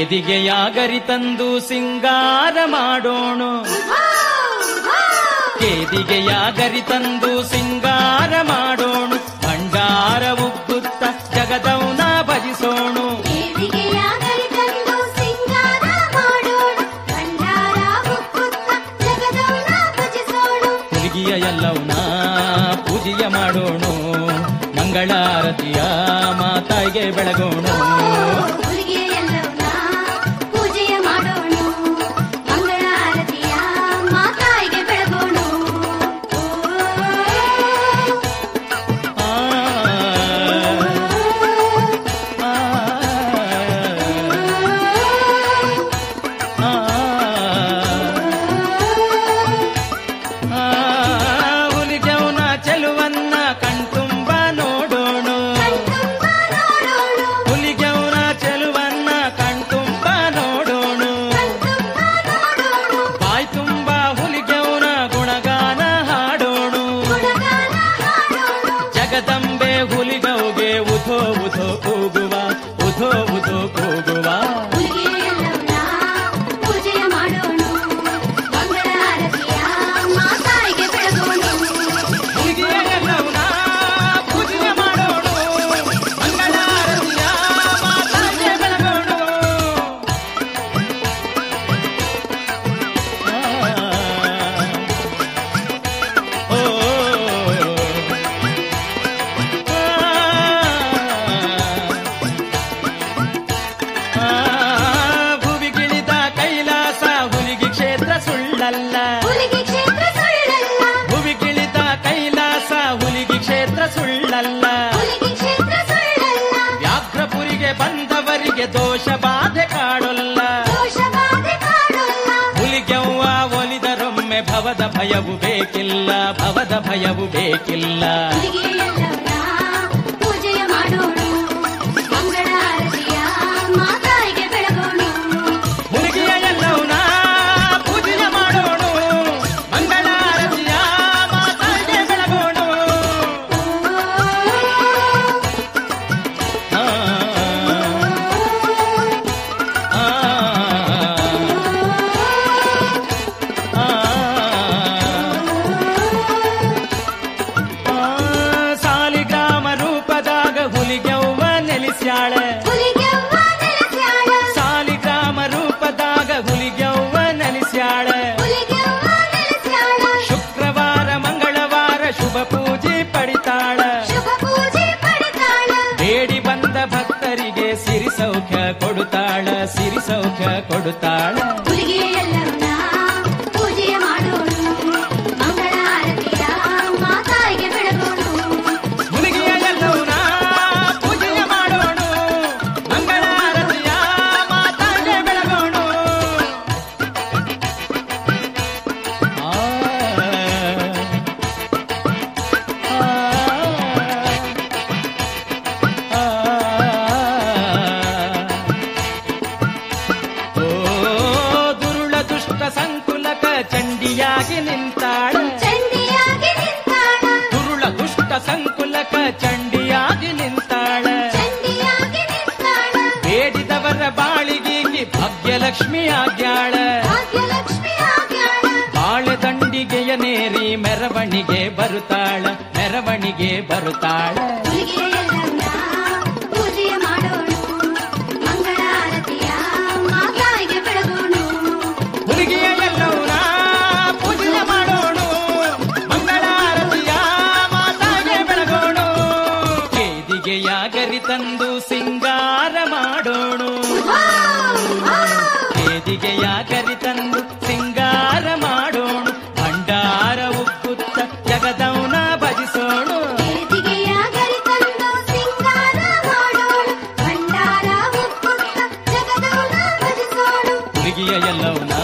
ಕೇದಿಗೆಯ ಗರಿ ತಂದು ಸಿಂಗಾರ ಮಾಡೋಣ, ಕೇದಿಗೆಯ ಗರಿ ತಂದು ಸಿಂಗಾರ ಮಾಡೋಣ, ಭಂಡಾರ ಉಕ್ಕುತ್ತ ಜಗದೌನ ಭಜಿಸೋಣ. ಹುಡುಗಿಯ ಎಲ್ಲವನ್ನ ಪೂಜೆಯ ಮಾಡೋಣ, ಮಂಗಳಾರತಿಯ ಮಾತಾಯಿಗೆ ಬೆಳಗೋಣ. ದೋಷ ಬಾಧೆ ಕಾಡೊಲ್ಲ, ಹುಲಿಗೆವ್ವ ಒಲಿದರೊಮ್ಮೆ ಭವದ ಭಯವು ಬೇಕಿಲ್ಲ, ಭವದ ಭಯವು ಬೇಕಿಲ್ಲ. ಪೂಜೆಯ ಮಾಡೋಣ, ಮಂಗಳಾರತಿಯ ಮಾತಾಯಿಗೆ ಬೆಳಗೋಣ. ಹುಡುಗಿಯ ಎಲ್ಲವನ್ನ ಪೂಜೆಯ ಮಾಡೋಣ, ಮಂಗಳಾರತಿಯ ಮಾತಾಯಿಗೆ ಬೆಳಗೋಣ. ಸಾಲಿಗ್ರಾಮ ರೂಪದಾಗ ಹುಲಿಗೆವ್ವ ನೆಲೆಸ್ಯಾಳೆ, ಶುಕ್ರವಾರ ಮಂಗಳವಾರ ಶುಭ ಪೂಜೆ ಪಡಿತಾಳ, ಬೇಡಿ ಬಂದ ಭಕ್ತರಿಗೆ ಸಿರಿ ಸೌಖ್ಯ ಕೊಡುತ್ತಾಳ, ಸಿರಿ ಸೌಖ್ಯ ಕೊಡುತ್ತಾಳ. ಪೂಜೆಯ ಮಾಡೋಣ, ಮಂಗಳಾರತಿಯ ಮಾತಾಯಿಗೆ ಬೆಳಗೋಣ. ಹುಡುಗಿಯ ಎಲ್ಲವನ್ನ ಪೂಜೆಯ ಮಾಡೋಣ, ಮಂಗಳಾರತಿಯ ಮಾತಾಯಿಗೆ ಬೆಳಗೋಣ. ದುರುಳ ದುಷ್ಟ ಸಂಕುಲಕ ಚಂಡಿಯಾಗಿ ನಿಂತಾಳ, ದುರುಳ ದುಷ್ಟ ಸಂಕುಲಕ ಚಂಡಿಯಾಗಿ ನಿಂತಾಳ, ಬೇಡಿದವರ ಬಾಳಿಗೆ ಭಾಗ್ಯಲಕ್ಷ್ಮಿ ಆಗ್ಯಾಳ, ಬಾಳೆ ದಂಡಿಗೆಯ ನೇರಿ ಮೆರವಣಿಗೆ ಬರುತ್ತಾಳ, ಮೆರವಣಿಗೆ ಬರುತ್ತಾಳ. ಪೂಜೆಯ ಮಾಡೋಣ, ಮಂಗಳಾರತಿಯ ಮಾತಾಯಿಗೆ ಬೆಳಗೋಣ. ಹುಡುಗಿಯ ಎಲ್ಲವನ್ನ ಪೂಜೆಯ ಮಾಡೋಣ, ಮಂಗಳಾರತಿಯ ಮಾತಾಯಿಗೆ ಬೆಳಗೋಣ. ಕೇದಿಗೆಯ ಗರಿ ತಂದು ಸಿಂಗಾರ ಮಾಡೋಣ, ಕೇದಿಗೆಯ ಗರಿ ತಂದು ಸಿಂಗಾರ ಮಾಡೋಣ, ಭಂಡಾರ ಉಕ್ಕುತ್ತ ಜಗದೌನ ಭಜಿಸೋಣ. ಹುಡುಗಿಯ ಎಲ್ಲವನ್ನ